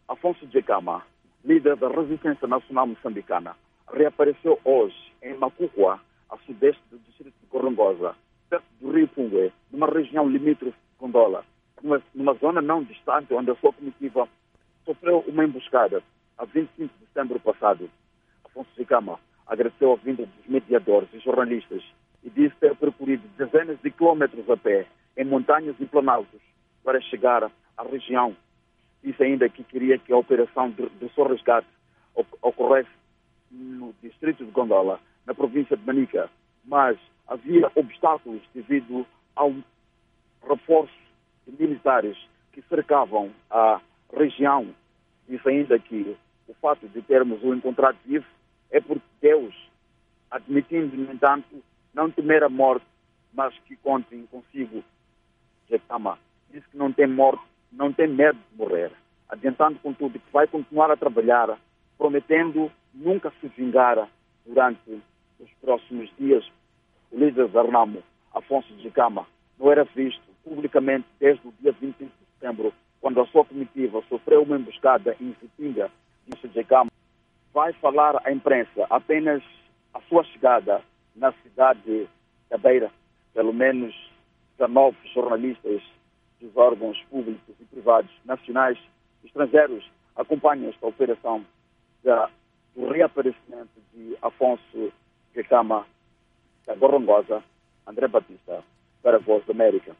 Afonso Djekama, líder da Resistência Nacional Moçambicana, reapareceu hoje em Macucua, a sudeste do distrito de Gorongosa, perto do rio Pungue, numa região limítrofe com Gondola, numa zona não distante onde a sua comitiva sofreu uma emboscada a 25 de setembro passado. Afonso Djekama agradeceu a vinda dos mediadores e jornalistas e disse ter percorrido dezenas de quilómetros a pé em montanhas e planaltos para chegar à região. Disse ainda que queria que a operação de seu resgate ocorresse no distrito de Gondola, na província de Manica, mas havia obstáculos devido ao reforço de militares que cercavam a região. Disse ainda que o fato de termos o encontrado vivo é porque Deus, admitindo, no entanto, não temer a morte, mas que contem consigo. Djekama disse que não tem medo de morrer, adiantando, contudo, que vai continuar a trabalhar, prometendo nunca se vingar durante os próximos dias. O líder da Renamo, Afonso Djekama, não era visto publicamente desde o dia 25 de setembro, quando a sua comitiva sofreu uma emboscada em Zitinga. Disse Djekama vai falar à imprensa apenas a sua chegada na cidade da Beira. Pelo menos 19 jornalistas dos órgãos públicos e privados, nacionais e estrangeiros, acompanham esta operação do reaparecimento de Afonso Djekama da Gorongosa. André Batista, para a Voz da América.